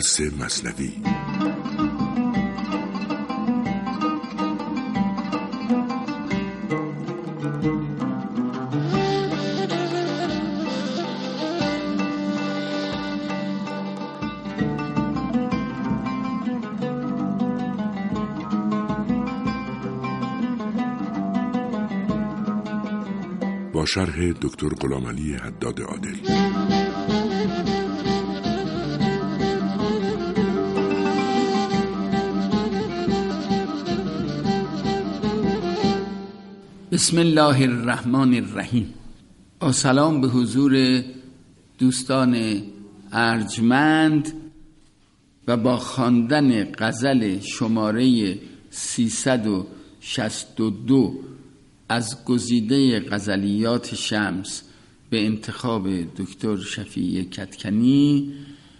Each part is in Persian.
درس مثنوی. با شرح دکتر غلامعلی حداد عادل. بسم الله الرحمن الرحیم. با سلام به حضور دوستان ارجمند و با خواندن غزل شماره 362 از گزیده غزلیات شمس به انتخاب دکتر شفیع کدکنی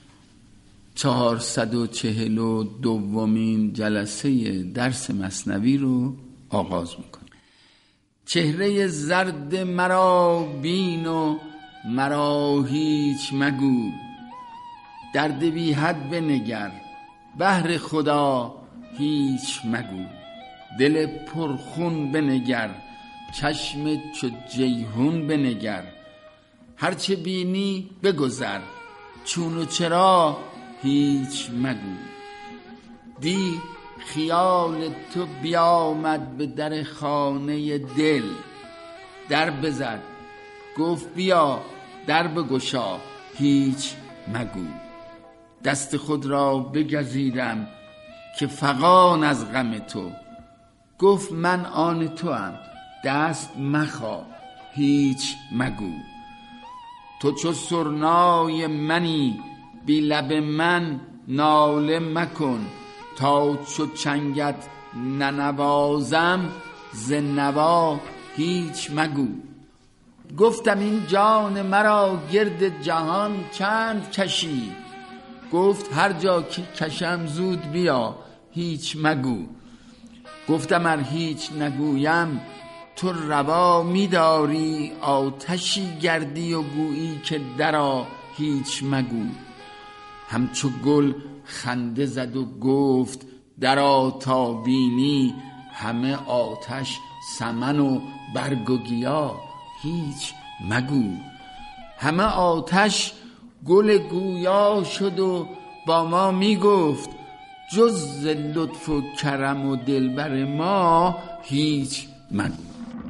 442مین جلسه درس مثنوی رو آغاز میکنم. چهره زرد مرا بین و مرا هیچ مگو، درد بی حد بنگر بهر خدا هیچ مگو، دل پرخون بنگر چشم چو جیحون بنگر، هرچه بینی بگذر چون و چرا هیچ مگو. دی خیال تو بیامد به در خانه دل، در بزد گفت بیا در بگشا هیچ مگو. دست خود را بگزیدم که فغان از غم تو، گفت من آن توام دست مخواه هیچ مگو. تو چو سرنای منی بی لب من ناله مکن، تا چو چنگت ننوازم ز نوا هیچ مگو. گفتم این جان مرا گرد جهان چند کشی، گفت هر جا که کشم زود بیا هیچ مگو. گفتم ار هیچ نگویم تو روا می‌داری، آتشی گردی و گویی که درآ هیچ مگو. همچو گل خنده زد و گفت درآ تا بینی، همه آتش سمن و برگ و گیا هیچ مگو. همه آتش گل گویا شد و با ما میگفت، جز ز لطف و کرم و دلبر ما هیچ مگو.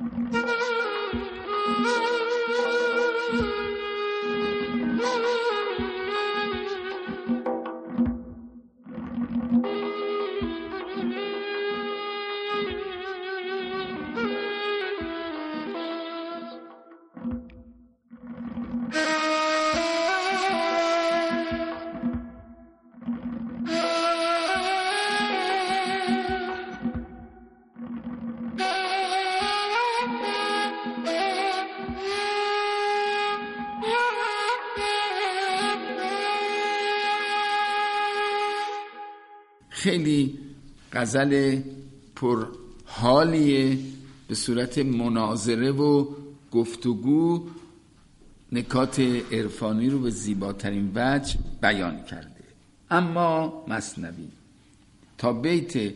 خیلی غزل پر حالیه، به صورت مناظره و گفتگو نکات عرفانی رو به زیباترین وجه بیان کرده. اما مثنوی تا بیت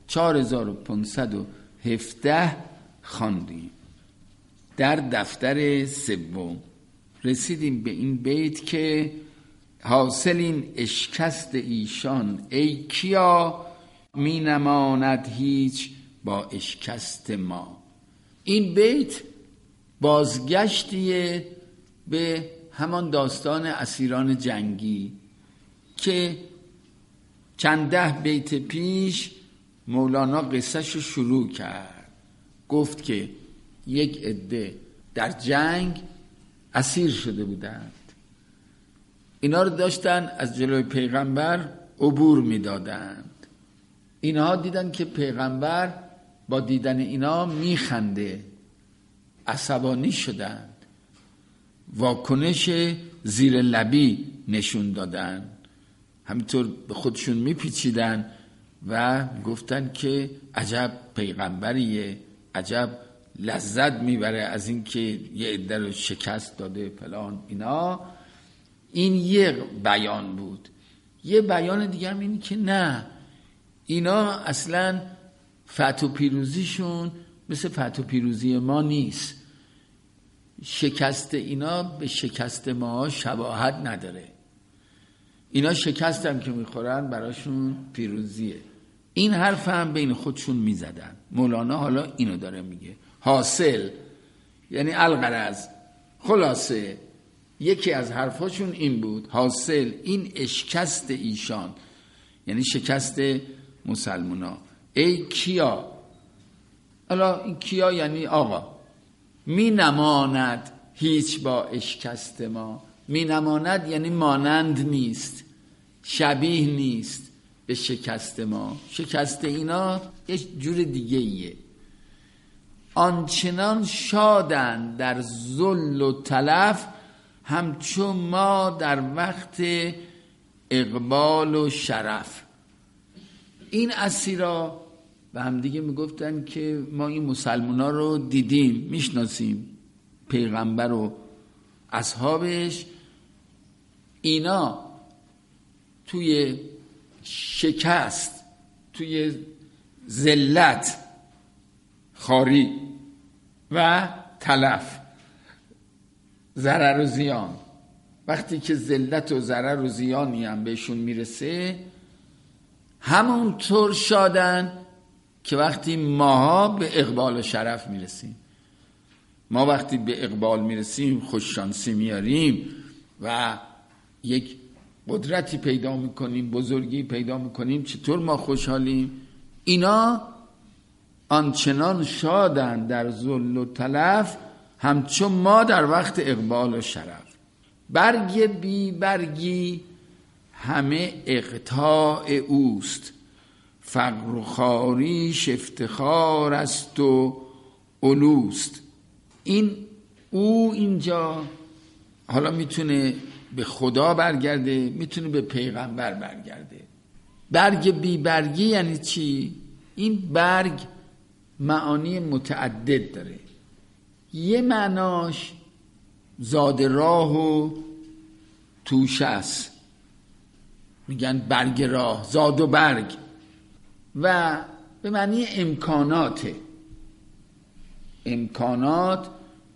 4517 خواندیم. در دفتر سوم رسیدیم به این بیت که حاصل این اشکست ایشان ای کیا، می نماند هیچ با اشکست ما. این بیت بازگشتیه به همان داستان اسیران جنگی که چند ده بیت پیش مولانا قصهش رو شروع کرد. گفت که یک عده در جنگ اسیر شده بودند، اینا رو داشتن از جلوی پیغمبر عبور میدادند. اینها دیدن که پیغمبر با دیدن اینا میخنده، عصبانی شدند، واکنش زیر لبی نشون دادن، همینطور به خودشون میپیچیدن و گفتن که عجب پیغمبریه، عجب لذت میبره از این که یه عده رو شکست داده فلان اینا. این یک بیان بود. یه بیان دیگه هم اینه که نه، اینا اصلا فتح و پیروزیشون مثل فتح و پیروزی ما نیست، شکست اینا به شکست ما شباهت نداره، اینا شکست هم که میخورن براشون پیروزیه. این حرف هم بین خودشون میزدن. مولانا حالا اینو داره میگه. حاصل یعنی الغرض، خلاصه یکی از حرفاشون این بود، حاصل این اشکست ایشان یعنی شکست مسلمونا. ای کیا، حالا این کیا یعنی آقا، می نماند هیچ با اشکست ما. می نماند یعنی مانند نیست، شبیه نیست به شکست ما. شکست اینا یک جور دیگه ایه. آنچنان شادن در ذل و تلف، همچون ما در وقت اقبال و شرف. این اسیرا به هم دیگه میگفتن که ما این مسلمونا رو دیدیم، میشناسیم، پیغمبر و اصحابش، اینا توی شکست، توی ذلت، خواری و تلف، ضرر و زیان، وقتی که ذلت و ضرر و زیانی هم بهشون میرسه همونطور شادن که وقتی ماها به اقبال و شرف میرسیم. ما وقتی به اقبال میرسیم، خوششانسی میاریم و یک قدرتی پیدا میکنیم، بزرگی پیدا میکنیم، چطور ما خوشحالیم؟ اینا آنچنان شادن در ذل و تلف، همچون ما در وقت اقبال و شرف. برگ بی برگی همه اقطاع اوست، فقر و خواریش افتخار است و علوست. این او اینجا حالا میتونه به خدا برگرده، میتونه به پیغمبر برگرده. برگ بی برگی یعنی چی؟ این برگ معانی متعدد داره. یه معناش زاد راه و توشه است، میگن برگ راه، زاد و برگ، و به معنی امکاناته. امکانات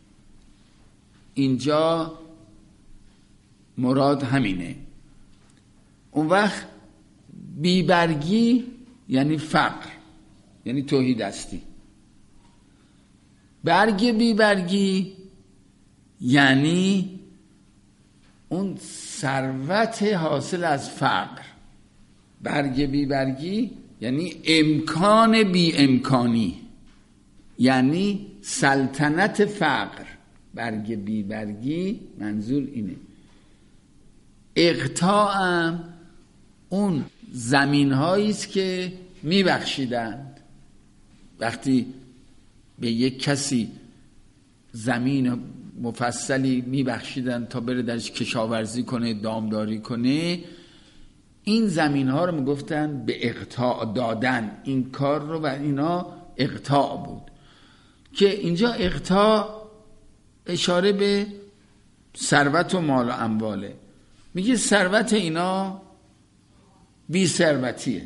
اینجا مراد همینه. اون وقت بیبرگی یعنی فقر، یعنی توحیدستی. برگ بیبرگی یعنی اون ثروت حاصل از فقر. برگ بیبرگی یعنی امکان بی امکانی، یعنی سلطنت فقر. برگ بیبرگی منظور اینه. اقطاعم اون زمین هاییست که میبخشیدند. وقتی به یک کسی زمین مفصلی میبخشیدن تا بره درش کشاورزی کنه، دامداری کنه، این زمین ها رو میگفتن به اقطاع دادن. این کار رو و اینا اقطاع بود. که اینجا اقطاع اشاره به ثروت و مال و امواله. میگه ثروت اینا بی ثروتیه،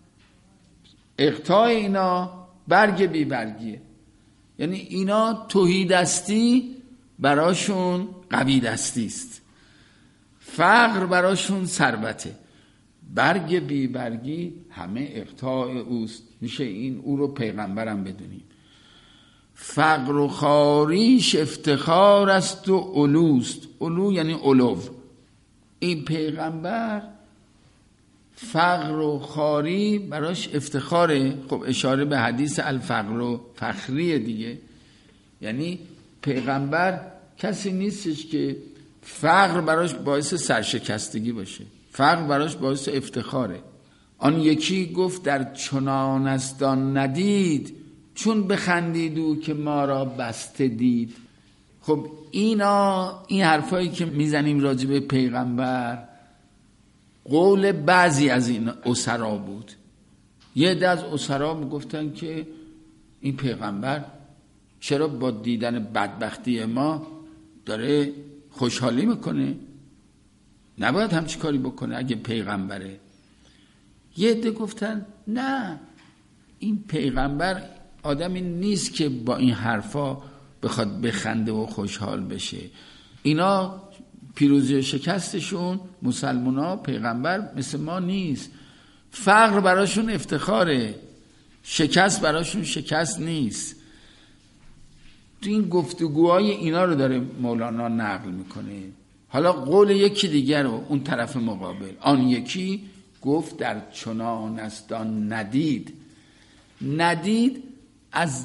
اقطاع اینا برگ بی برگیه. یعنی اینا توحیدستی براشون قوی دستی است، فقر براشون ثروته. برگ بی برگی همه اقطاع اوست. میشه این او رو پیغمبرم بدونیم. فقر و خواریش افتخار است و علوست. علو یعنی علو. این پیغمبر فقر و خواری براش افتخاره. خب اشاره به حدیث الفقر و فخریه دیگه. یعنی پیغمبر کسی نیستش که فقر براش باعث سرشکستگی باشه، فقر براش باعث افتخاره. آن یکی گفت در چنان است آن ندید، چون بخندید او که ما را بسته دید. خب این حرفایی که میزنیم راجع به پیغمبر قول بعضی از این اسرا بود. یه عده از اسرا میگفتن که این پیغمبر چرا با دیدن بدبختی ما داره خوشحالی میکنه؟ نباید همچی کاری بکنه اگه پیغمبره. یه عده گفتن نه، این پیغمبر آدمی نیست که با این حرفا بخواد بخنده و خوشحال بشه. اینا پیروزی و شکستشون، مسلمونا، پیغمبر مثل ما نیست. فقر براشون افتخاره، شکست براشون شکست نیست. تو این گفتگوهای اینا رو داره مولانا نقل میکنه. حالا قول یکی دیگر رو اون طرف مقابل، آن یکی گفت در چنان است آن ندید. ندید از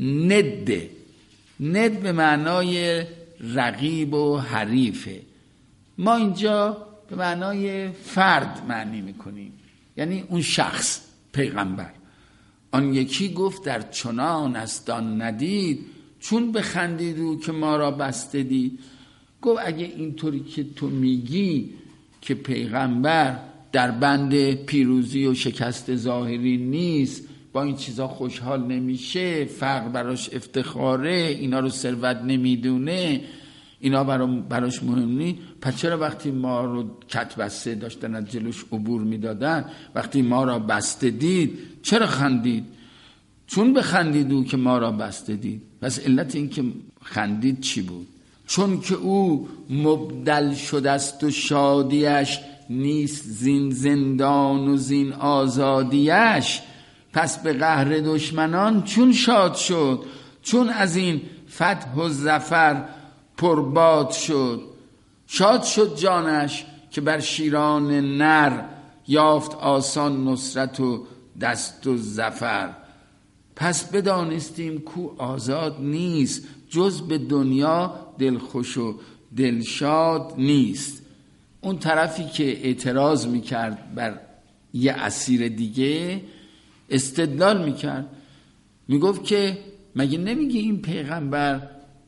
ند به معنای رقیب و حریفه. ما اینجا به معنای فرد معنی میکنیم، یعنی اون شخص پیغمبر. آن یکی گفت در چنان است آن ندید، چون بخندید که ما را بسته دید. گفت اگه اینطوری که تو میگی که پیغمبر در بند پیروزی و شکست ظاهری نیست، با این چیزا خوشحال نمیشه، فقر براش افتخاره، اینا رو ثروت نمیدونه، اینا براش مهم نیست، پس چرا وقتی ما رو کت بسته داشتن از جلوش عبور میدادن، وقتی ما را بسته دید چرا خندید؟ چون بخندید که ما را بسته دید. پس علت این که خندید چی بود؟ چون که او مبدل شده است و شادیش نیست زین زندان و زین آزادیش. پس به قهر دشمنان چون شاد شد، چون از این فتح و ظفر پرباد شد. شاد شد جانش که بر شیران نر، یافت آسان نصرت و دست و ظفر. پس بدانستیم کو آزاد نیست، جز به دنیا دلخوش و دلشاد نیست. اون طرفی که اعتراض میکرد بر یه اسیر دیگه استدلال میکرد، میگفت که مگه نمیگه این پیغمبر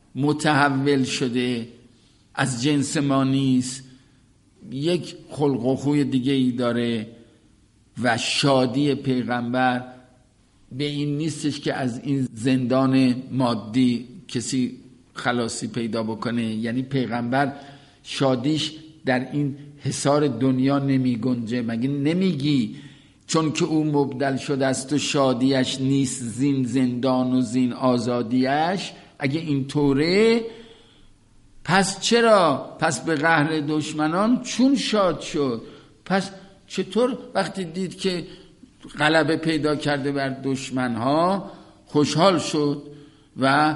متحول شده، از جنس ما نیست، یک خلق و خوی دیگه ای داره و شادی پیغمبر به این نیستش که از این زندان مادی کسی خلاصی پیدا بکنه. یعنی پیغمبر شادیش در این حصار دنیا نمی گنجه. مگه نمیگی چون که او مبدل شده است و شادیش نیست زین زندان و زین آزادیش؟ اگه این طوره پس چرا؟ پس به قهر دشمنان چون شاد شد. پس چطور وقتی دید که غلبه پیدا کرده بر دشمنها خوشحال شد و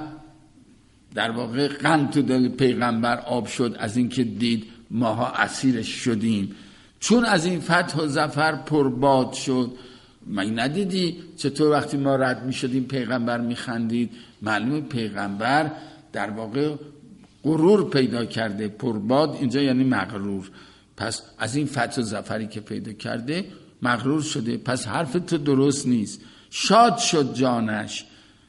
در واقع غم تو دل پیغمبر آب شد از اینکه دید ماها اسیرش شدیم، چون از این فتح و ظفر پرباد شد. من ندیدی چطور وقتی ما رد می شدیم پیغمبر می خندید؟ معلومه پیغمبر در واقع غرور پیدا کرده. پرباد اینجا یعنی مغرور. پس از این فتح و ظفری که پیدا کرده مغرور شده. پس حرف تو درست نیست. شاد شد جانش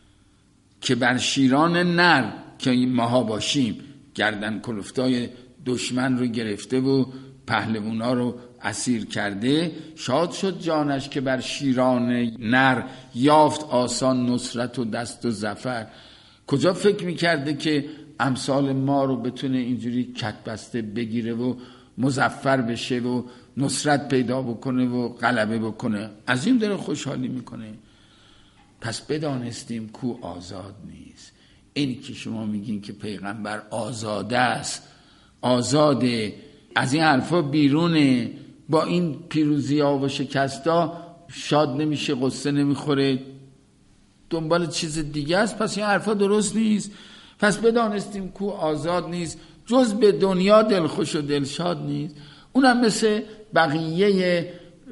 که بر شیران نر، که ماها باشیم، گردن کلفتای دشمن رو گرفته و پهلوانا رو اسیر کرده. شاد شد جانش که بر شیران نر، یافت آسان نصرت و دست و ظفر. کجا فکر میکرده که امثال ما رو بتونه اینجوری کت بسته بگیره و مظفر بشه و نصرت پیدا بکنه و غلبه بکنه؟ از این داره خوشحالی میکنه. پس بدانستیم کو آزاد نیست. اینی که شما میگین که پیغمبر آزاده است، آزاده، از این حرفا بیرونه، با این پیروزی ها و شکستا شاد نمیشه، قصه نمیخوره، دنبال چیز دیگه است. پس این حرفا درست نیست. پس بدانستیم کو آزاد نیست، جز به دنیا دلخوش و دلشاد نیست. اونم مثل بقیه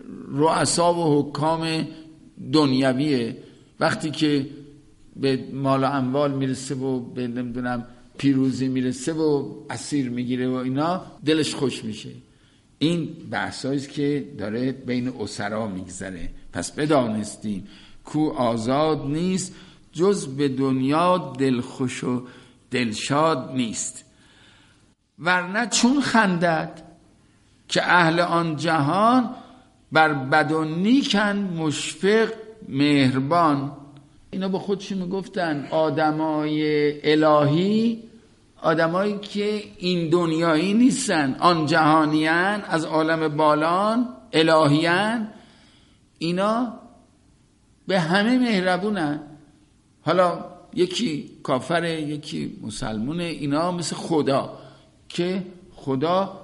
رؤسا و حکام دنیویه. وقتی که به مال و اموال میرسه و به نمیدونم پیروزی میرسه و اسیر میگیره و اینا، دلش خوش میشه. این بحثاییست که داره بین اسرا میگذره. پس بدانستیم کو آزاد نیست، جز به دنیا دلخوش و دلشاد نیست. ورنه چون خندد که اهل آن جهان، بر بد و نیکن مشفق مهربان. اینا با خودشون میگفتن آدمای الهی آدمایی که این دنیایی نیستن، آن جهانیان، از عالم بالان، الهیان، اینا به همه مهربونن. حالا یکی کافره، یکی مسلمونه، اینا مثل خدا که خدا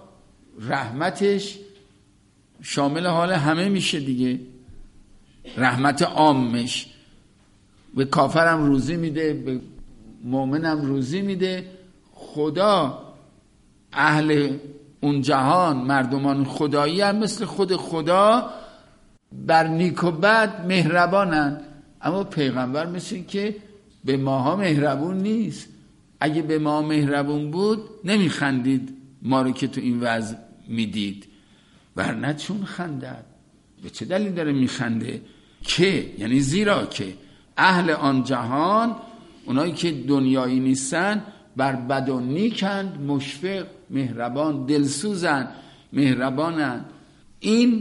رحمتش شامل حال همه میشه دیگه، رحمت عامش. به کافرم روزی میده، به مؤمنم روزی میده. خدا اهل اون جهان، مردمان خدایی هم مثل خود خدا بر نیک و بد مهربانن. اما پیغمبر مثل این که به ماها مهربون نیست. اگه به ما مهربون بود نمیخندید ما رو که تو این وضع میدید، ورنه چون خندد؟ به چه دلیل داره میخنده؟ که یعنی زیرا که اهل آن جهان، اونایی که دنیایی نیستن، بر بد و نیکند، مشفق، مهربان، دلسوزن، مهربانن. این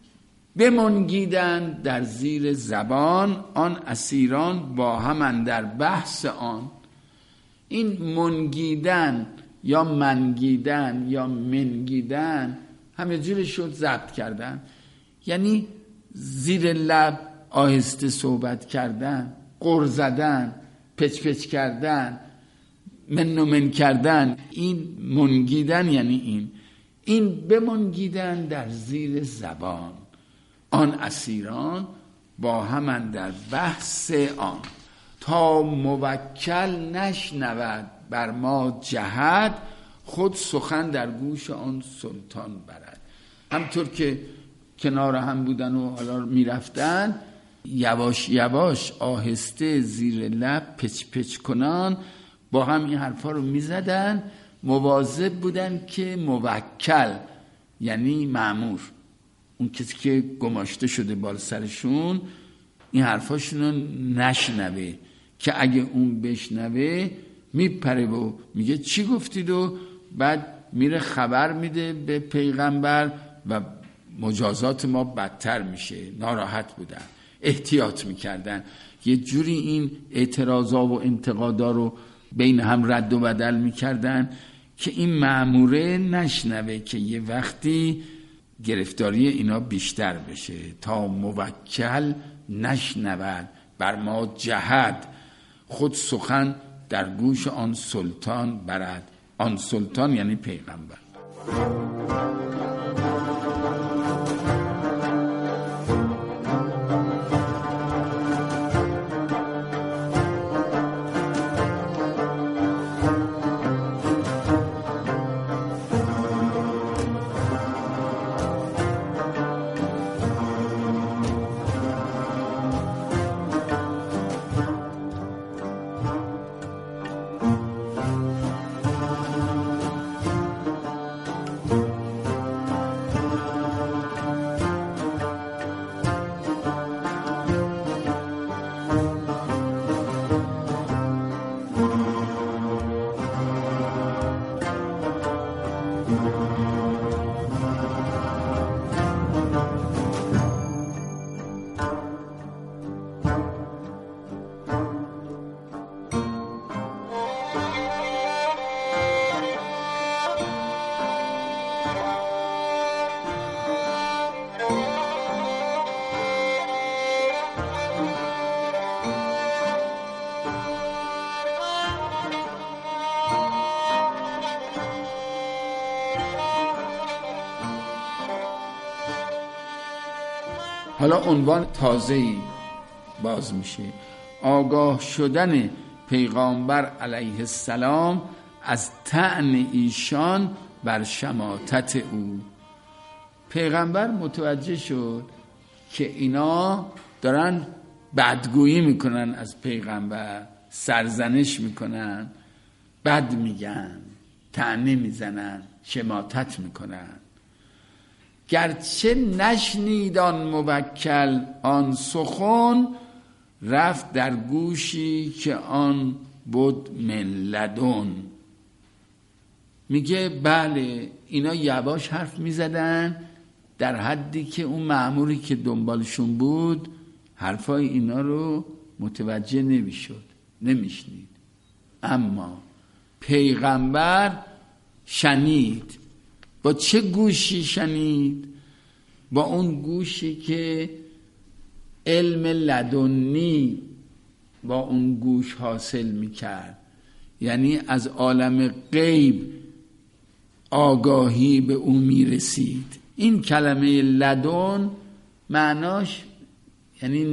بمنگیدن در زیر زبان، آن اسیران با هم اندر بحث آن. این منگیدن یا منگیدن یا منگیدن همه جوری شد ضبط کردن، یعنی زیر لب آهسته صحبت کردن، غر زدن، پچ پچ کردن، من و من کردن. این منگیدن یعنی این بمنگیدن در زیر زبان، آن اسیران با هم در بحث آن، تا موکل نشنود بر ما جهد، خود سخن در گوش آن سلطان برد. همطور که کنار هم بودن و حالا میرفتن، یواش یواش آهسته زیر لب پچ پچ کنان با هم این حرفا رو میزدن. مواظب بودن که موکل یعنی مأمور، اون کسی که گماشته شده بال سرشون، این حرفاشون رو نشنوه، که اگه اون بشنوه میپره و میگه چی گفتید، و بعد میره خبر میده به پیغمبر و مجازات ما بدتر میشه. ناراحت بودن، احتیاط میکردن، یه جوری این اعتراضا و انتقادا رو بین هم رد و بدل میکردن که این مأموره نشنوه، که یه وقتی گرفتاری اینا بیشتر بشه. تا موکل نشنود بر ما جهد، خود سخن در گوش آن سلطان برد. آن سلطان یعنی پیغمبر. حالا عنوان تازه‌ای باز میشه: آگاه شدن پیغامبر علیه السلام از طعن ایشان بر شماتت او. پیغمبر متوجه شد که اینا دارن بدگویی میکنن از پیغمبر، سرزنش میکنن، بد میگن، طعنه میزنن، شماتت میکنن. گرچه نشنید آن موکل آن سخن، رفت در گوشی که آن بود من لدن. میگه بله اینا یواش حرف میزدن، در حدی که اون مأموری که دنبالشون بود حرفای اینا رو متوجه نمیشد، نمیشنید. اما پیغمبر شنید. با چه گوشی شنید؟ با اون گوشی که علم لدنی با اون گوش حاصل میکرد، یعنی از عالم غیب آگاهی به او میرسید. این کلمه لدن معناش یعنی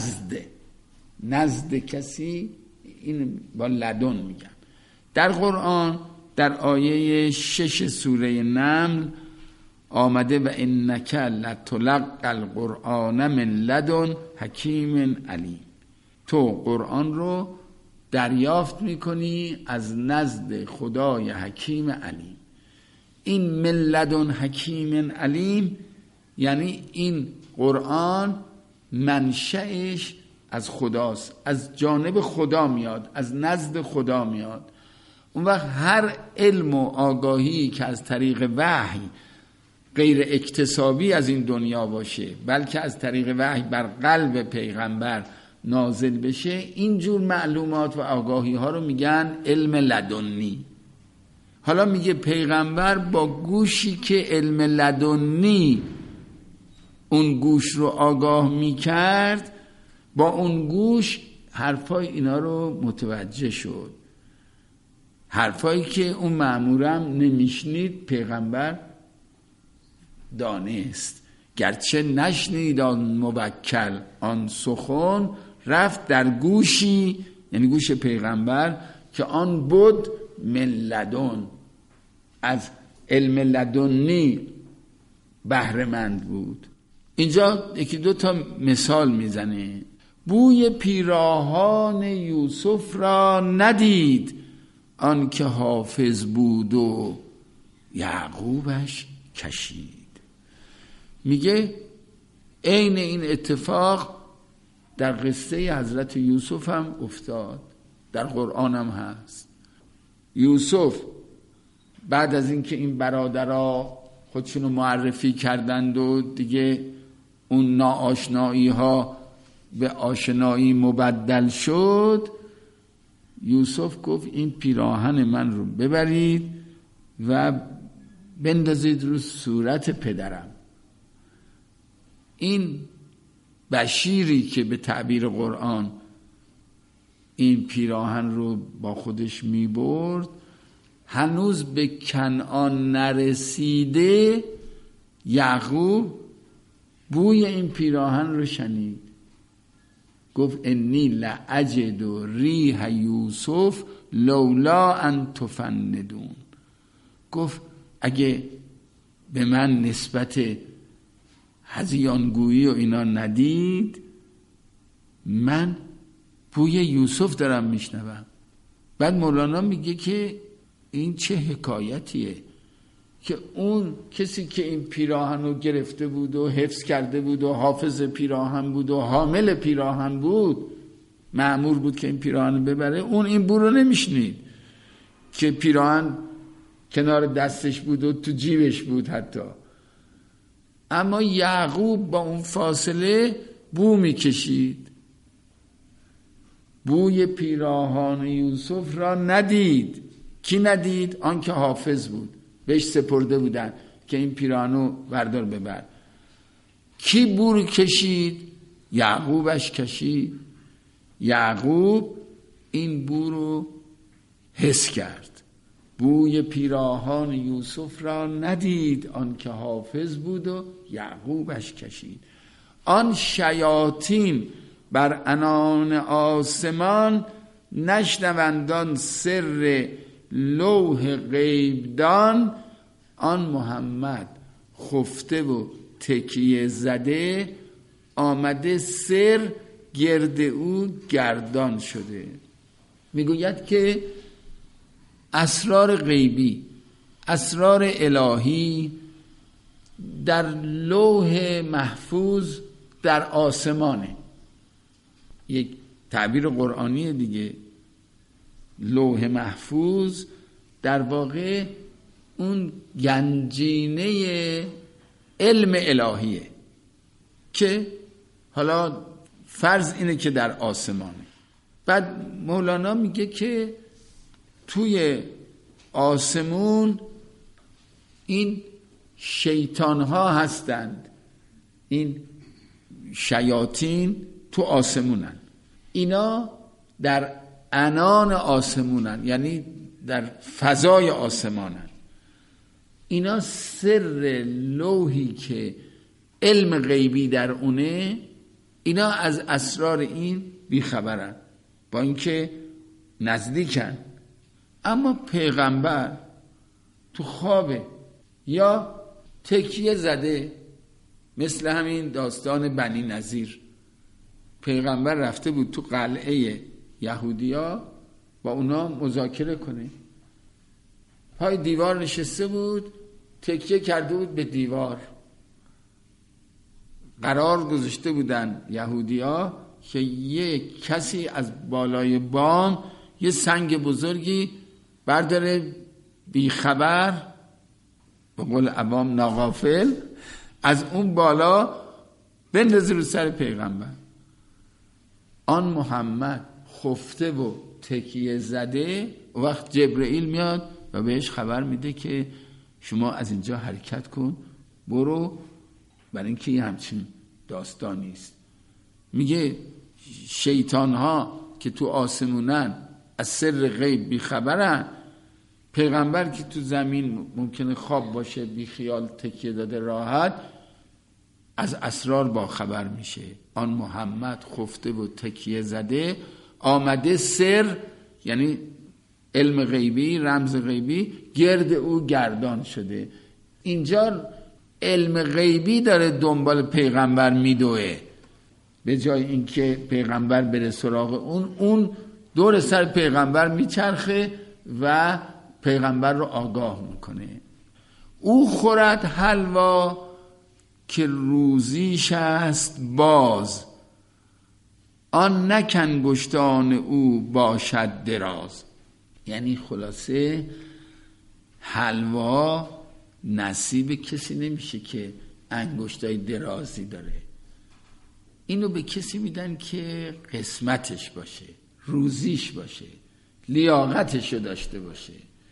نزد کسی، این با لدن میگن. در قرآن در آیه 6 سوره نمل آمده و انک لتلقی القرآن من لدن حکیم علیم. تو قرآن رو دریافت میکنی از نزد خدای حکیم علیم. این من لدن حکیم علیم یعنی این قرآن منشأش از خداست، از جانب خدا میاد، از نزد خدا میاد. اون وقت هر علم و آگاهی که از طریق وحی غیر اکتسابی از این دنیا باشه، بلکه از طریق وحی بر قلب پیغمبر نازل بشه، اینجور معلومات و آگاهی ها رو میگن علم لدنی. حالا میگه پیغمبر با گوشی که علم لدنی اون گوش رو آگاه میکرد، با اون گوش حرفای اینا رو متوجه شد. حرفایی که اون مأمورم نمیشنید پیغمبر دانست. گرچه نشنید آن موکل آن سخن، رفت در گوشی، یعنی گوش پیغمبر، که آن بود من لدن، از علم لدنی بهره مند بود. اینجا یکی دو تا مثال میزنه. بوی پیراهان یوسف را ندید آن که حافظ بود و یعقوبش کشید. میگه عین این اتفاق در قصه حضرت یوسف هم افتاد، در قرآن هم هست. یوسف بعد از اینکه این برادرها خودشونو معرفی کردند و دیگه اون ناآشنایی ها به آشنایی مبدل شد، یوسف گفت این پیراهن من رو ببرید و بندازید رو صورت پدرم. این بشیری که به تعبیر قرآن این پیراهن رو با خودش می برد، هنوز به کنعان نرسیده یعقوب بوی این پیراهن رو شنید. گفت انی لاجد ریح یوسف لولا ان تفندون. گفت اگه به من نسبت هذیانگویی و اینا ندید، من بوی یوسف دارم میشنوم. بعد مولانا میگه که این چه حکایتیه که اون کسی که این پیراهن رو گرفته بود و حفظ کرده بود و حافظ پیراهن بود و حامل پیراهن بود، مأمور بود که این پیراهن رو ببره، اون این بو رو نمیشنید که پیراهن کنار دستش بود و تو جیبش بود حتی. اما یعقوب با اون فاصله بو میکشید. بوی پیراهن یوسف را ندید. کی ندید؟ آن که حافظ بود، بهش سپرده بودن که این پیراهنو بردار ببر. کی بو کشید؟ یعقوبش کشید. یعقوب این بو رو حس کرد. بوی پیراهن یوسف را ندید آن که حافظ بود و یعقوبش کشید. آن شیاطین بر عنان آسمان، نشنوندان سر لوح غیبدان. آن محمد خفته و تکیه زده، آمده سر گرد او گردان شده. میگوید که اسرار غیبی، اسرار الهی در لوح محفوظ در آسمانه. یک تعبیر قرآنی دیگه. لوح محفوظ در واقع اون گنجینه علم الهیه که حالا فرض اینه که در آسمانه. بعد مولانا میگه که توی آسمون این شیطان ها هستند، این شیاطین تو آسمونن، اینا در عنان آسمونن، یعنی در فضای آسمانن. اینا سر لوحی که علم غیبی در اونه، اینا از اسرار این بیخبرن، با اینکه نزدیکن. اما پیغمبر تو خوابه یا تکیه زده، مثل همین داستان بنی نذیر. پیغمبر رفته بود تو قلعه یهودیا با اونا مذاکره کنه، پای دیوار نشسته بود، تکیه کرده بود به دیوار. قرار گذاشته بودن یهودیا که یه کسی از بالای بام یه سنگ بزرگی برداره، بیخبر، به قول عوام ناغافل، از اون بالا بندازه رو سر پیغمبر. آن محمد خفته و تکیه زده، وقت جبرئیل میاد و بهش خبر میده که شما از اینجا حرکت کن، برو، برای اینکه یه همچین داستانی است. میگه شیطان ها که تو آسمونن از سر غیب بیخبرن، پیغمبر که تو زمین ممکنه خواب باشه، بی خیال تکیه داده راحت، از اسرار با خبر میشه. آن محمد خفته و تکیه زده، آمده سر، یعنی علم غیبی، رمز غیبی، گرد او گردان شده. اینجا علم غیبی داره دنبال پیغمبر میدوه، به جای اینکه پیغمبر بره سراغ اون دور سر پیغمبر میچرخه و پیغمبر رو آگاه میکنه. او خورد حلوا که روزیش است باز، آن نه کانگشتان او باشد دراز. یعنی خلاصه حلوا نصیب کسی نمیشه که انگشتای درازی داره، اینو به کسی میدن که قسمتش باشه، روزیش باشه، لیاقتشو داشته باشه.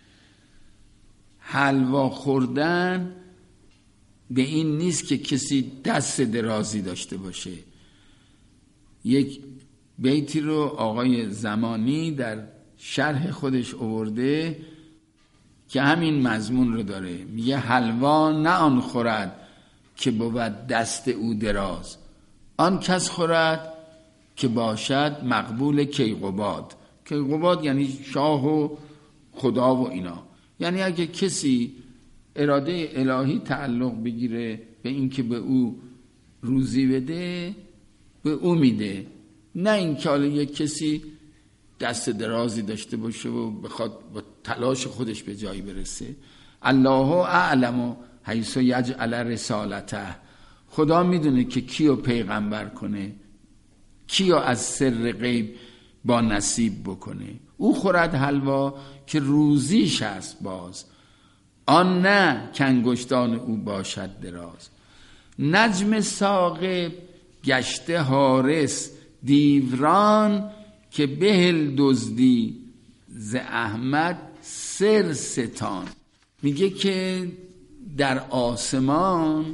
حلوا خوردن به این نیست که کسی دست درازی داشته باشه. یک بیتی رو آقای زمانی در شرح خودش آورده که همین مضمون رو داره. میگه حلوا نه آن خورد که بود دست او دراز، آن کس خورد که باشد مقبول کیقباد. کیقباد یعنی شاه و خدا و اینا. یعنی اگه کسی اراده الهی تعلق بگیره به این که به او روزی بده، به او میده، نه این که حالا یک کسی دست درازی داشته باشه و بخواد با تلاش خودش به جایی برسه. الله اعلم حیث یجعل رسالته، خدا میدونه که کیو پیغمبر کنه، کیو از سر غیب با نصیب بکنه. او خورد حلوا که روزیش است باز، آن نه کانگشتان او باشد دراز. نجم ثاقب گشته حارس دیوران، که بهل دزدی ز احمد سر ستان. میگه که در آسمان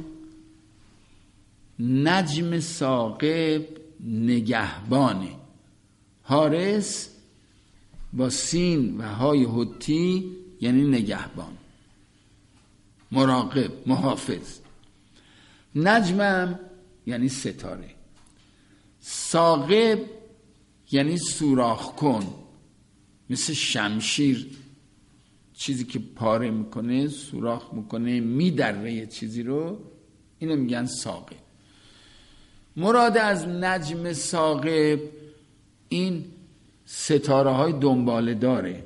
نجم ثاقب نگهبانه. حارس با سین و های حتی یعنی نگهبان، مراقب، محافظ. نجمم یعنی ستاره. ثاقب یعنی سوراخ کن، مثل شمشیر، چیزی که پاره میکنه، سوراخ میکنه، میدره یه چیزی رو، اینو میگن ثاقب. مراد از نجم ثاقب این ستاره های دنباله داره.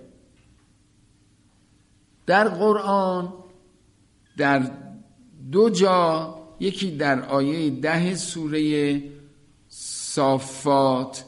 در قرآن در دو جا، یکی در آیه 10 سوره صافات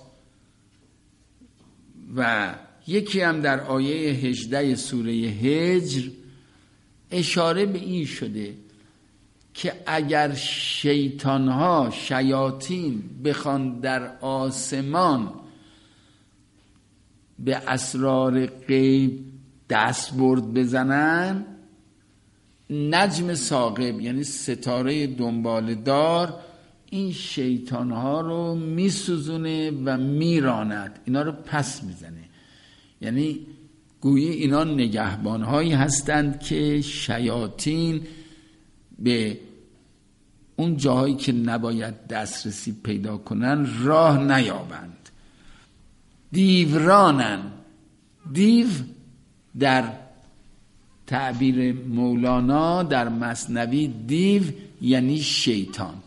و یکی هم در آیه 18 سوره هجر، اشاره به این شده که اگر شیطانها، شیاطین بخوان در آسمان به اسرار غیب دست برد بزنن، نجم ثاقب یعنی ستاره دنبال دار این شیطان ها رو میسوزونه و میراند، اینا رو پس میزنه. یعنی گویی اینا نگهبان هایی هستند که شیاطین به اون جاهایی که نباید دسترسی پیدا کنن راه نیابند. دیورانن. دیو در تعبیر مولانا در مثنوی دیو یعنی شیطان.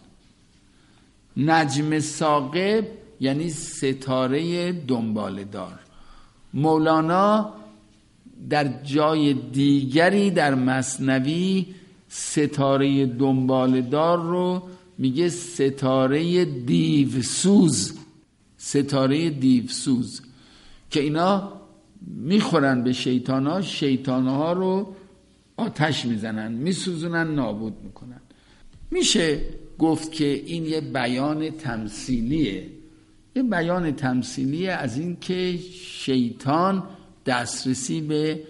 نجم ثاقب یعنی ستاره دنبال دار. مولانا در جای دیگری در مثنوی ستاره دنبال دار رو میگه ستاره دیوسوز. ستاره دیوسوز که اینا میخورن به شیطانا، شیطانها رو آتش میزنن، میسوزونن، نابود میکنن. میشه گفت که این یه بیان تمثیلیه، یه بیان تمثیلیه از این که شیطان دسترسی به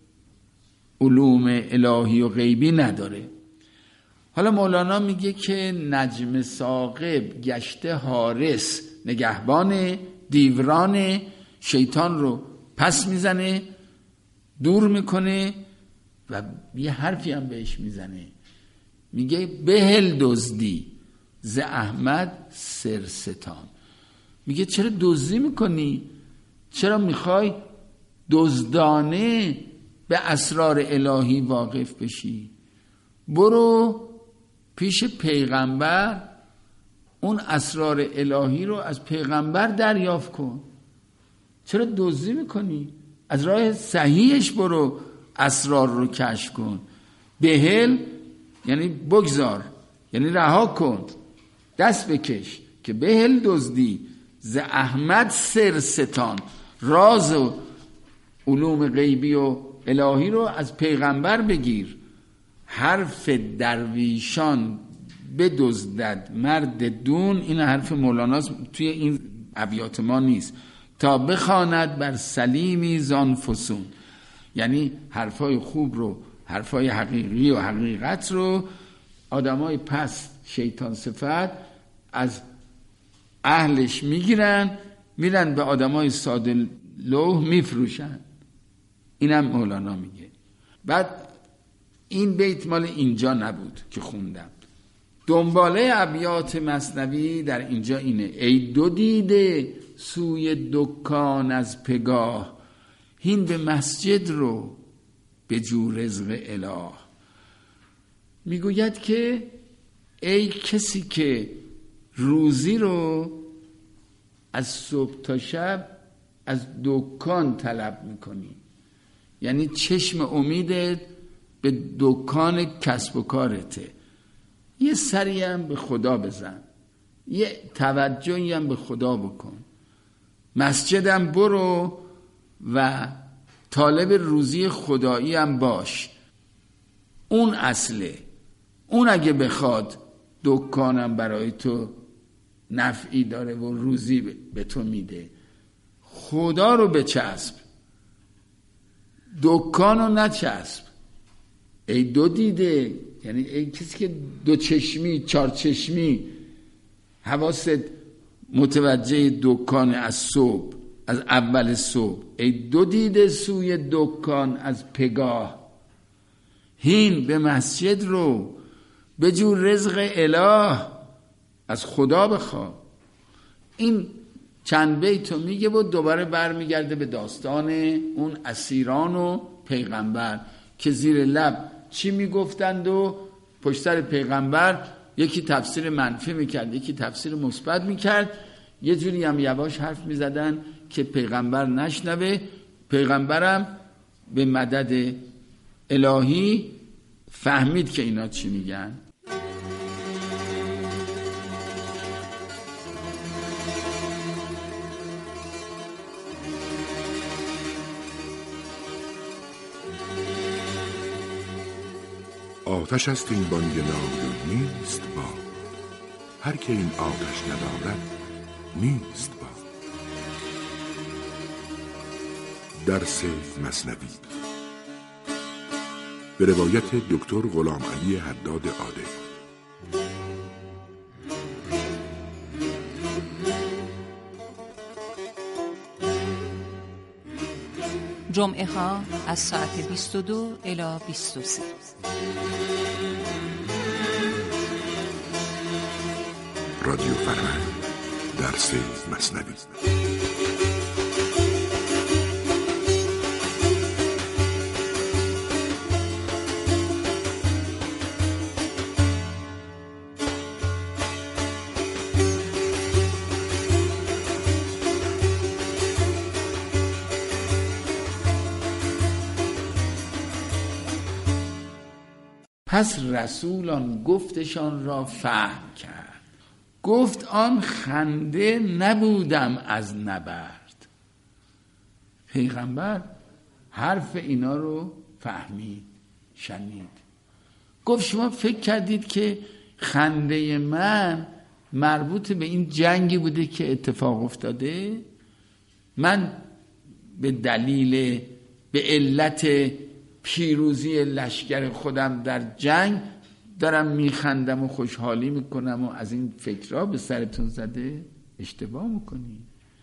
علوم الهی و غیبی نداره. حالا مولانا میگه که نجم ثاقب گشته حارس، نگهبان، دیوران، شیطان رو پس میزنه، دور میکنه و یه حرفی هم بهش میزنه، میگه بهل دزدی ز احمد سرستان. میگه چرا دزدی میکنی؟ چرا میخوای دزدانه به اسرار الهی واقف بشی؟ برو پیش پیغمبر، اون اسرار الهی رو از پیغمبر دریافت کن. چرا دزدی میکنی؟ از راه صحیحش برو، اسرار رو کشف کن. بهل یعنی بگذار، یعنی رها کن، دست بکش. که بهل دزدی ز احمد سرستان، راز و علوم غیبی و الهی رو از پیغمبر بگیر. حرف درویشان بدزدد مرد دون، این حرف مولاناست، توی این ابیات ما نیست. تا بخواند بر سلیمی زان فسون، یعنی حرفای خوب رو، حرفای حقیقی و حقیقت رو آدمای پس شیطان صفت از اهلش میگیرن، میرن به آدمای ساده لوح میفروشن. اینم مولانا میگه. بعد این بیت مال اینجا نبود که خوندم. دنباله ابیات مثنوی در اینجا اینه: ای دو دیده سوی دکان از پگاه، هین به مسجد رو به جو رزق اله. میگوید که ای کسی که روزی رو از صبح تا شب از دکان طلب میکنی، یعنی چشم امیدت به دکان کسب و کارته، یه سری هم به خدا بزن، یه توجهی هم به خدا بکن، مسجدم برو و طالب روزی خدایی هم باش. اون اصله. اون اگه بخواد دکانم برای تو نفعی داره و روزی به تو میده. خدا رو بچسب، دکان رو نچسب. ای دو دیده، یعنی ای کسی که دو چشمی، چار چشمی، حواست متوجه دکان از صبح، از اول صبح. ای دو دیده سوی دکان از پگاه، هین به مسجد رو به جو رزق اله، از خدا بخوا. این چند بیتو میگه و دوباره برمیگرده به داستان اون اسیران و پیغمبر که زیر لب چی میگفتند و پشت سر پیغمبر یکی تفسیر منفی میکرد، یکی تفسیر مثبت میکرد، یه جوری هم یواش حرف میزدن که پیغمبر نشنوه. پیغمبرم به مدد الهی فهمید که اینا چی میگن. آتش است این بانگ نای نیست با، هر که این آتش ندارد نیست با. درس مثنوی. به روایت دکتر غلام علی حداد عادل. جمعه ها از ساعت 22 الی 23. رادیو فرهنگ درس مثنوی. پس رسول آن گفتشان را فهم کرد، گفت آن خنده نبودم از نبرد. پیغمبر حرف اینا رو فهمید، شنید. گفت شما فکر کردید که خنده من مربوط به این جنگی بوده که اتفاق افتاده؟ من به علت پیروزی لشکر خودم در جنگ دارم میخندم و خوشحالی میکنم و از این فکرها به سرتون زده؟ اشتباه میکنی.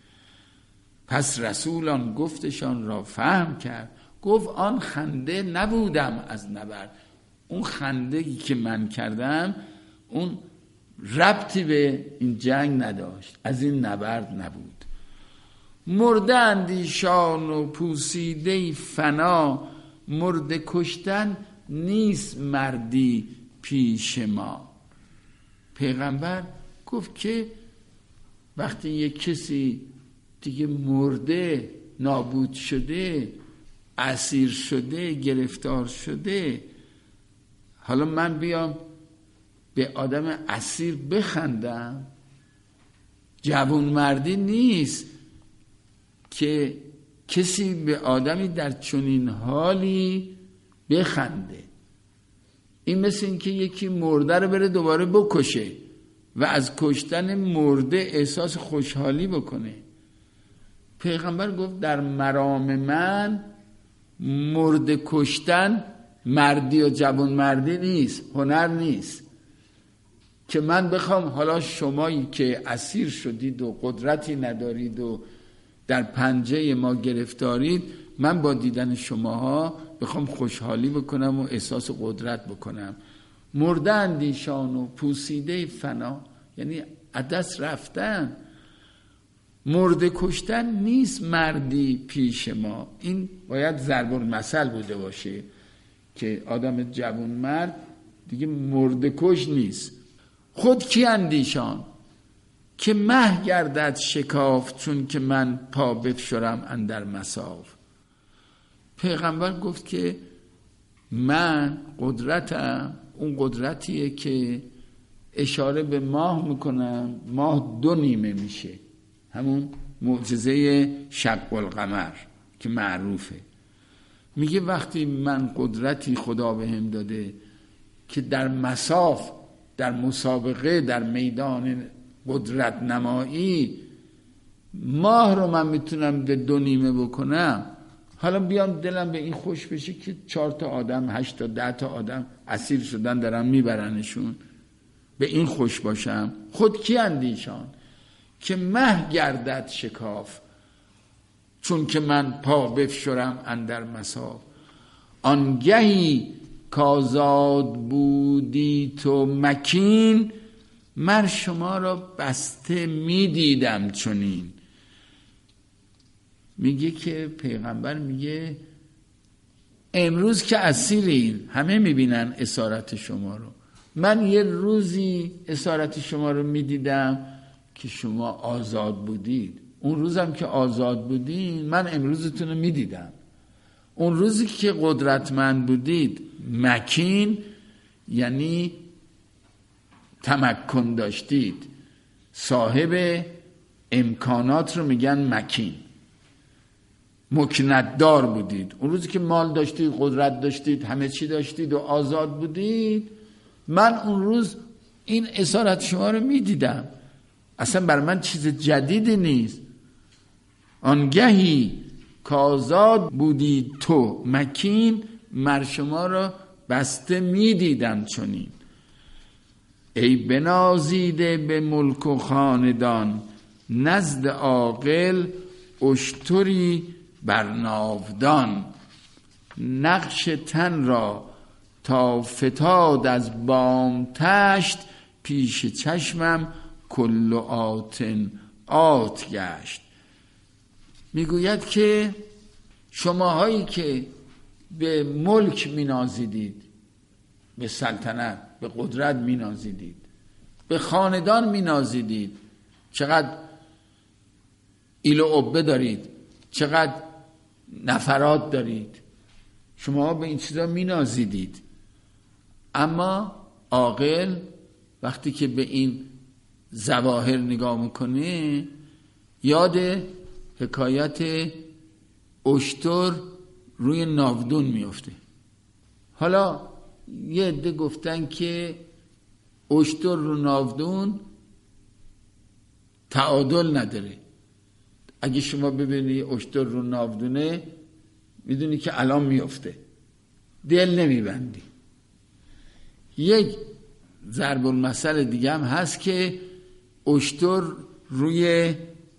پس رسول آن گفتشان را فهم کرد، گفت آن خنده نبودم از نبرد. اون خنده‌ای که من کردم اون ربطی به این جنگ نداشت، از این نبرد نبود. مرده اندیشان و پوسیده فنا، مرده کشتن نیست مردی پیش ما. پیغمبر گفت که وقتی یک کسی دیگه مرده، نابود شده، اسیر شده، گرفتار شده، حالا من بیام به آدم اسیر بخندم؟ جوان مردی نیست که کسی به آدمی در چنین حالی بخنده. این مثل این که یکی مرده رو بره دوباره بکشه و از کشتن مرده احساس خوشحالی بکنه. پیغمبر گفت در مرام من مرده کشتن مردی و جوان مردی نیست، هنر نیست که من بخوام حالا شمایی که اسیر شدید و قدرتی ندارید و در پنجه ما گرفتارید، من با دیدن شماها بخوام خوشحالی بکنم و احساس قدرت بکنم. مرده اندیشان و پوسیده فنا، یعنی عدس رفتن. مرده کشتن نیست مردی پیش ما. این باید ضرب المثل بوده باشه که آدم جوان مرد دیگه مرده کش نیست. خود کی اندیشان که مه گردد شکاف، چون که من پا بفشرم اندر مساف. پیغمبر گفت که من قدرتم اون قدرتیه که اشاره به ماه میکنم، ماه 2 نیمه میشه، همون معجزه شق القمر که معروفه. میگه وقتی من قدرتی خدا بهم داده که در مساف، در مسابقه، در میدان قدرت نمایی ماه رو من میتونم به 2 نیمه بکنم، حالا بیام دلم به این خوش بشه که 4 تا آدم، 8 تا 10 تا آدم اسیر شدن دارم میبرنشون، به این خوش باشم. خود کی اندیشان که مه گردد شکاف، چون که من پا بفشرم اندر مساف. آنگهی کازاد بودی تو مکین، من شما را بسته میدیدم چنین. میگه که پیغمبر میگه امروز که اسیرین، همه میبینن اسارت شما رو، من یه روزی اسارت شما رو میدیدم که شما آزاد بودید. اون روزم که آزاد بودین من امروزتون رو میدیدم. اون روزی که قدرتمند بودید، مکین یعنی تمکن داشتید، صاحب امکانات رو میگن مکین، مکنتدار بودید. اون روزی که مال داشتید، قدرت داشتید، همه چی داشتید و آزاد بودید، من اون روز این اسارت شما رو میدیدم، اصلا بر من چیز جدیدی نیست. آنگهی کازاد بودی تو مکین، مر شما را بسته میدیدم چنین. ای بنازیده به ملک و خاندان، نزد عاقل اشتری بر ناودان. نقش تن را تا فتاد از بام تشت، پیش چشمم کل آتن آت گشت. میگوید که شماهایی که به ملک مینازیدید، به سلطنت، به قدرت مینازیدید، به خاندان مینازیدید، چقدر ایل و عبه دارید، چقدر نفرات دارید، شما به این چیزا مینازیدید. اما عاقل وقتی که به این ظواهر نگاه میکنه، یاد حکایت اشتر روی ناودون میفته. حالا یه عده گفتن که اشتر رو ناودون تعادل نداره. اگه شما ببینی اشتر رو ناودونه، میدونی که الان میفته، دل نمیبندی. یک ضرب المثل دیگه هم هست که اشتر روی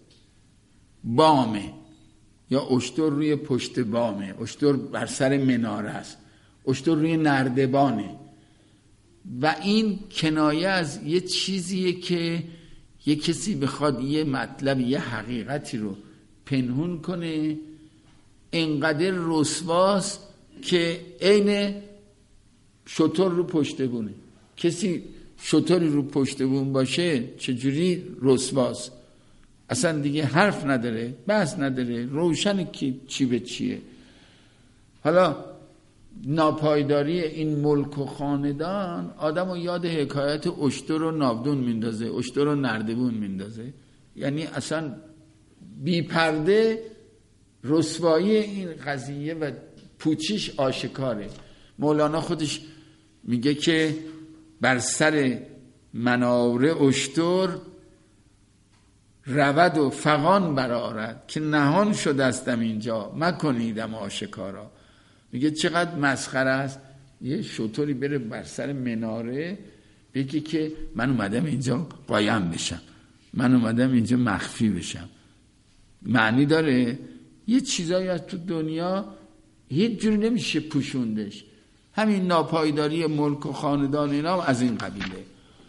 بامه یا اشتر روی پشت بامه، اشتر بر سر مناره است، اشتر روی نردبانه. و این کنایه از یه چیزیه که یه کسی بخواد یه مطلب، یه حقیقتی رو پنهون کنه، اینقدر رسواست که عین شتر رو پشت بونه. کسی شتری رو پشت بون باشه چجوری رسواست؟ اصلا دیگه حرف نداره، بحث نداره، روشن که چی به چیه. حالا ناپایداری این ملک و خاندان آدم رو یاد حکایت اشتر و ناودون میندازه، اشتر و نردبون میندازه. یعنی اصلا بی پرده رسوایی این قضیه و پوچیش آشکاره. مولانا خودش میگه که بر سر مناره اشتر رود و فغان برآرد، که نهان شدستم اینجا مکنیدم آشکارا. میگه چقدر مسخره است یه شتری بره بر سر مناره بگه که من اومدم اینجا قایم بشم، من اومدم اینجا مخفی بشم. معنی داره؟ یه چیزایی از تو دنیا هیچ جوری نمیشه پوشوندش. همین ناپایداری ملک و خاندان اینا هم از این قبیله.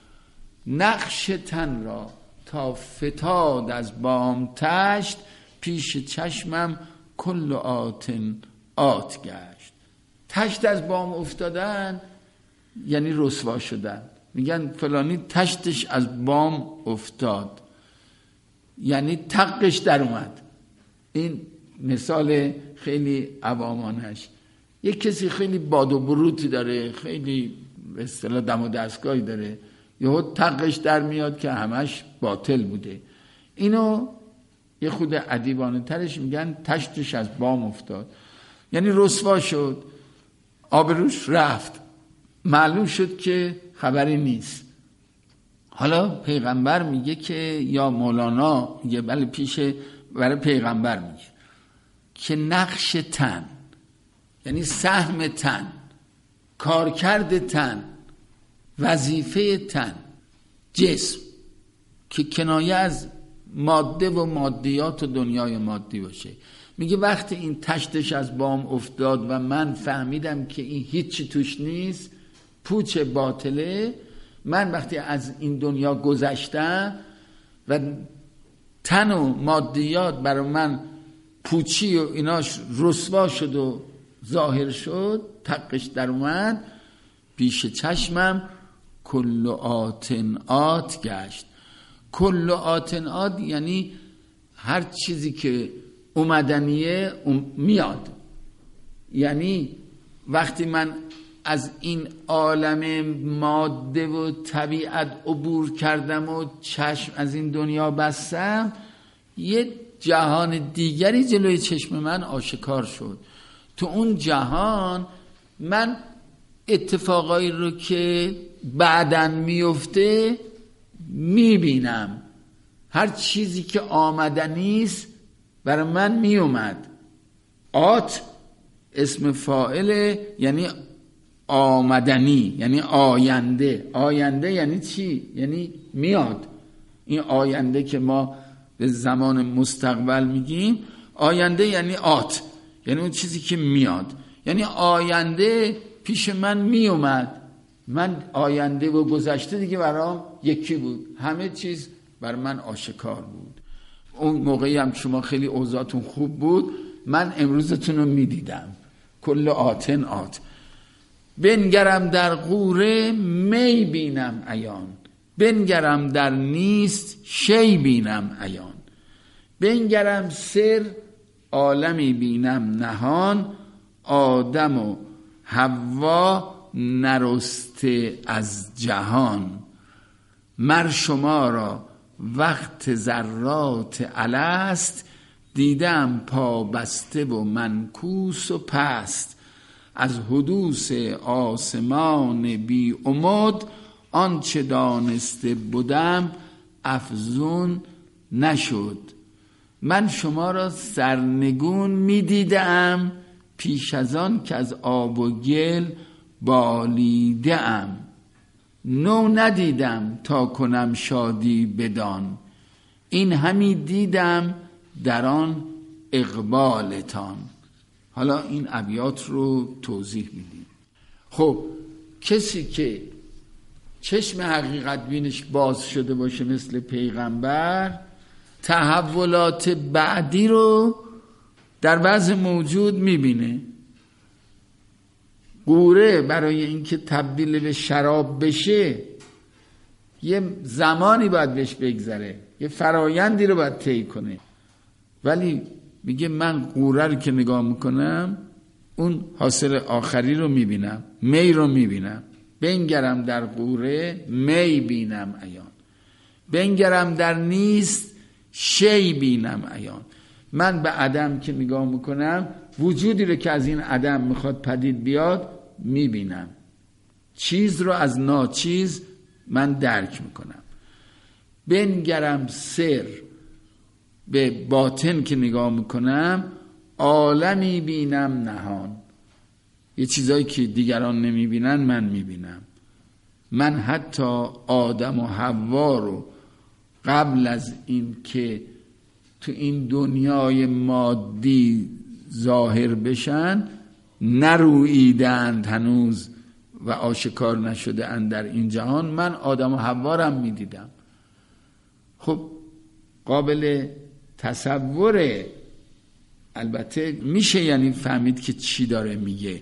نقش تن را تا فتاد از بام تشت، پیش چشمم کل آتن آت گشت. تشت از بام افتادن یعنی رسوا شدن. میگن فلانی تشتش از بام افتاد، یعنی تقش در اومد. این مثال خیلی عوامانش. یک کسی خیلی باد و بروتی داره، خیلی به اصطلاح دم و دستگاهی داره، یهو تقش در میاد که همش باطل بوده. اینو یه خود ادیبانه ترش میگن تشتش از بام افتاد، یعنی رسوا شد، آبروش رفت، معلوم شد که خبری نیست. حالا پیغمبر میگه که، یا مولانا میگه، بله پیش برای پیغمبر میگه که نقش تن یعنی سهم تن، کارکرد تن، وظیفه تن، جسم، که کنایه از ماده و مادیات و دنیای مادی باشه. میگه وقتی این تشتش از بام افتاد و من فهمیدم که این هیچی توش نیست، پوچ باطله، من وقتی از این دنیا گذشتم و تن و مادیات برای من پوچی و ایناش رسوا شد و ظاهر شد، تقش در اومد، پیش چشمم کل آتن آت گشت. کل آتن آت یعنی هر چیزی که اومدنیه میاد. یعنی وقتی من از این عالم ماده و طبیعت عبور کردم و چشم از این دنیا بستم، یه جهان دیگری جلوی چشم من آشکار شد. تو اون جهان من اتفاقایی رو که بعداً میفته میبینم. هر چیزی که آمدنیست برای من میومد. آت اسم فاعله، یعنی آمدنی یعنی آینده. آینده یعنی چی؟ یعنی میاد. این آینده که ما به زمان مستقبل میگیم، آینده یعنی آت، یعنی اون چیزی که میاد. یعنی آینده پیش من میومد، من آینده و گذشته دیگه برام یکی بود، همه چیز بر من آشکار بود. اون موقعی هم شما خیلی اوضاعتون خوب بود، من امروزتون رو میدیدم. کل آتن آت. بنگرم در غوره می بینم عیان، بنگرم در نیست شی بینم عیان. بنگرم سر عالمی بینم نهان، آدم و حوا نرسته از جهان. مر شما را وقت ذرات الست، دیدم پا بسته و منکوس و پست. از حدوث آسمان بی امید، آنچه دانسته بودم افزون نشد. من شما را سرنگون می دیدم، پیش از آن که از آب و گل بالیده ام. نو ندیدم تا کنم شادی بدان، این همی دیدم در آن اقبالتان. حالا این ابیات رو توضیح میدیم. خب کسی که چشم حقیقت بینش باز شده باشه مثل پیغمبر، تحولات بعدی رو در وضع موجود میبینه. غوره برای اینکه تبدیل به شراب بشه یه زمانی باید بهش بگذره، یه فرایندی رو باید طی کنه. ولی میگه من غوره رو که نگاه میکنم اون حاصل آخری رو میبینم، می رو میبینم. بنگرم در غوره می بینم عیان، بنگرم در نیست شی بینم عیان. من به عدم که نگاه میکنم وجودی رو که از این عدم میخواد پدید بیاد میبینم، چیز رو از ناچیز من درک میکنم. بنگرم سر به باطن که نگاه میکنم عالمی بینم نهان، یه چیزایی که دیگران نمیبینن من میبینم. من حتی آدم و حوا رو قبل از این که تو این دنیای مادی ظاهر بشن نرویدند هنوز و آشکار نشده اند در این جهان، من آدم و حوا رو هم میدیدم. خب قابل تصوره، البته میشه یعنی فهمید که چی داره میگه.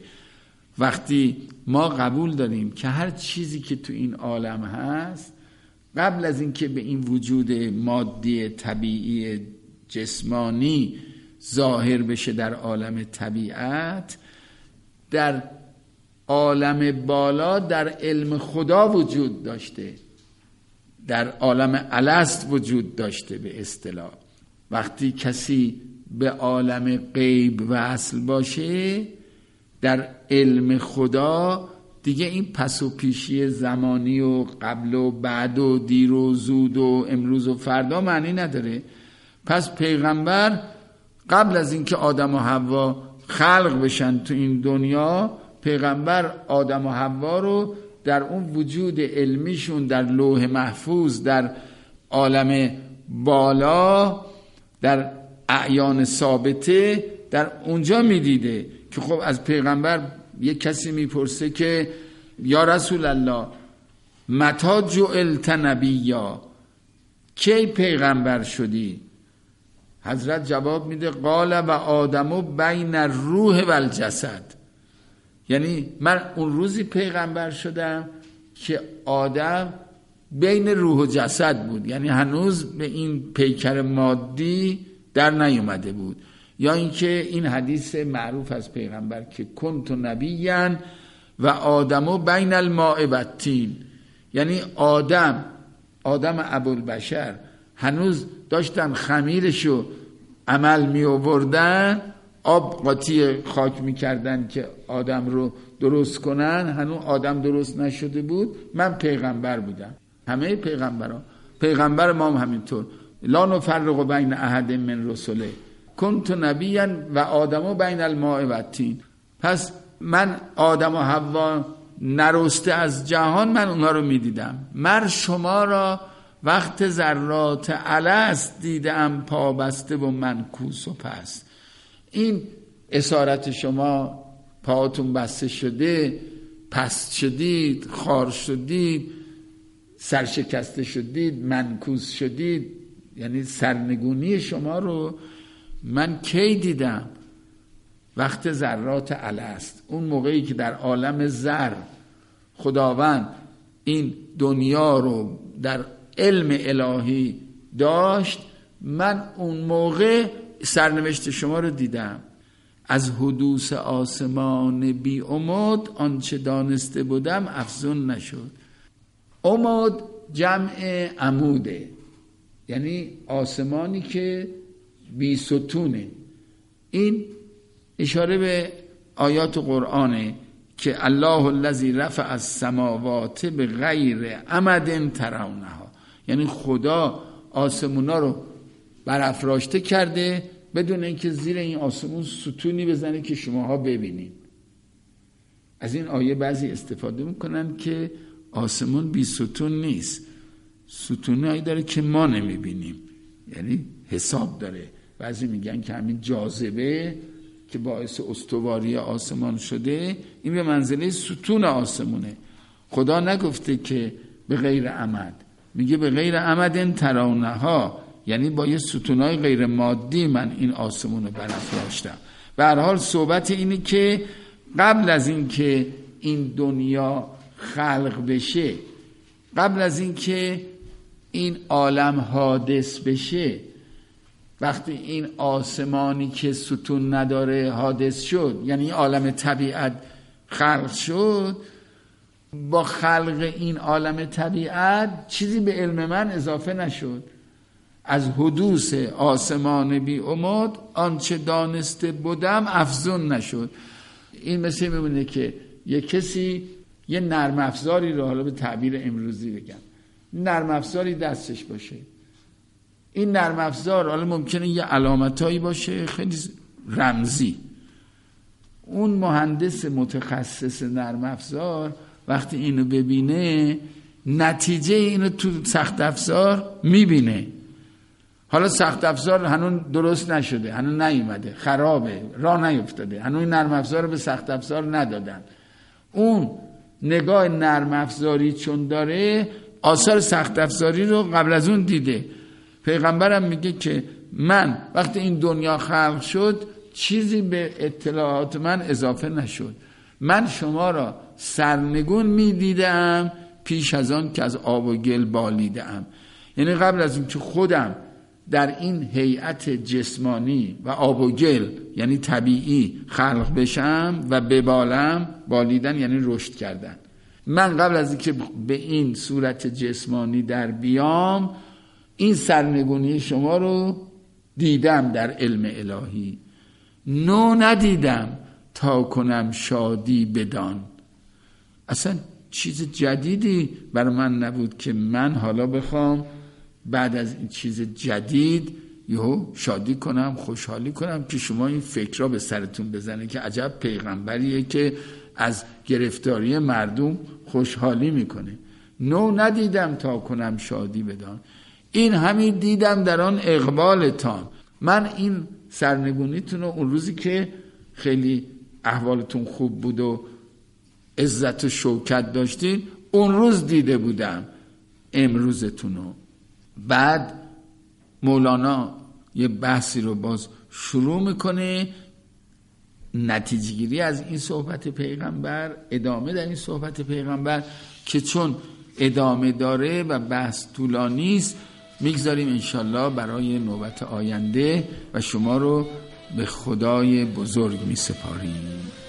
وقتی ما قبول داریم که هر چیزی که تو این عالم هست قبل از اینکه به این وجود مادی طبیعی جسمانی ظاهر بشه در عالم طبیعت، در عالم بالا در علم خدا وجود داشته، در عالم الست وجود داشته به اصطلاح. وقتی کسی به عالم غیب وصل باشه در علم خدا دیگه این پس و پیشی زمانی و قبل و بعد و دیر و زود و امروز و فردا معنی نداره. پس پیغمبر قبل از اینکه آدم و حوا خلق بشن تو این دنیا، پیغمبر آدم و حوا رو در اون وجود علمیشون در لوح محفوظ در عالم بالا در اعیان ثابته در اونجا میدیده. که خب از پیغمبر یک کسی میپرسه که یا رسول الله متی جعلت نبیا، کی پیغمبر شدی؟ حضرت جواب میده قال و آدمو بین الروح و الجسد، یعنی من اون روزی پیغمبر شدم که آدم بین روح و جسد بود، یعنی هنوز به این پیکر مادی در نیومده بود. یا اینکه این حدیث معروف از پیغمبر که کنت نبیًا و آدمو بین الماء و الطین، یعنی آدم ابوالبشر هنوز داشتن خمیرشو عمل می آوردن، آب قاطی خاک می کردن که آدم رو درست کنن، هنوز آدم درست نشده بود. من پیغمبر بودم. همه پیغمبر ما هم همینطور، لا نفرق بین احد من رسله، کنت نبیًا و آدمو بین الماء و الطین. پس من آدم و حوا نرسته از جهان، من اونها رو میدیدم. من شما را وقت ذرات الست دیدم، پابسته و منکوس و پست. این اسارت شما پاهاتون بسته شده، پست شدید، خار شدید، سرشکسته شدید، منکوس شدید، یعنی سرنگونی شما رو من کی دیدم؟ وقت ذرات الست، اون موقعی که در عالم ذر خداوند این دنیا رو در علم الهی داشت، من اون موقع سرنوشت شما رو دیدم. از حدوث آسمان بی عمود، آنچه دانسته بودم افزون نشد. عمود جمع عموده، یعنی آسمانی که بی ستونه. این اشاره به آیات قرآنه که الله الذی رفع السماوات بغیر عمد ترونها، یعنی خدا آسمونا رو برافراشته کرده بدون اینکه زیر این آسمون ستونی بزنه که شماها ببینید. از این آیه بعضی استفاده میکنن که آسمون بی ستون نیست، ستونایی داره که ما نمیبینیم، یعنی حساب داره. بعضی میگن که همین جاذبه که باعث استواری آسمان شده، این به منزله ستون آسمونه. خدا نگفته که به غیر عمد، میگه به غیر عمد ترونها، یعنی با یه ستونای غیر مادی من این آسمون رو برافراشتم. به هر حال صحبت اینه که قبل از این که این دنیا خلق بشه، قبل از این که این عالم حادث بشه، وقتی این آسمانی که ستون نداره حادث شد، یعنی عالم طبیعت خلق شد، با خلق این عالم طبیعت چیزی به علم من اضافه نشد. از حدوث آسمان بی عمود، آنچه دانسته بودم افزون نشد. این مثل میمونه که یه کسی یه نرم افزاری رو، حالا به تعبیر امروزی بگم، نرم افزاری دستش باشه. این نرم افزار حالا ممکنه یه علامتایی باشه خیلی رمزی. اون مهندس متخصص نرم افزار وقتی اینو ببینه، نتیجه اینو تو سخت افزار میبینه. حالا سخت افزار هنوز درست نشده، هنوز نیومده، خرابه، راه نیفتاده، هنوز نرم افزار رو به سخت افزار ندادن. اون نگاه نرم افزاری چون داره، آثار سخت افزاری رو قبل از اون دیده. پیغمبرم میگه که من وقتی این دنیا خلق شد چیزی به اطلاعات من اضافه نشد. من شما را سرنگون میدیدم پیش از آن که از آب و گل بالیدم. یعنی قبل از این که خودم در این هیئت جسمانی و آب و گل یعنی طبیعی خلق بشم و ببالم، بالیدن یعنی رشد کردن، من قبل از این که به این صورت جسمانی در بیام، این سرنگونی شما رو دیدم در علم الهی. نو ندیدم تا کنم شادی بدان. اصلا چیز جدیدی برای من نبود که من حالا بخوام بعد از این چیز جدید یهو شادی کنم، خوشحالی کنم که شما این فکرها به سرتون بزنه که عجب پیغمبریه که از گرفتاری مردم خوشحالی میکنه. نو ندیدم تا کنم شادی بدان، این همین دیدم در آن اقبالتان. من این سرنگونیتون رو اون روزی که خیلی احوالتون خوب بود و عزت و شوکت داشتید، اون روز دیده بودم امروزتون رو. بعد مولانا یه بحثی رو باز شروع میکنه، نتیجه گیری از این صحبت پیغمبر، ادامه در این صحبت پیغمبر که چون ادامه داره و بحث طولانی است، میگذاریم انشالله برای نوبت آینده و شما رو به خدای بزرگ میسپاریم.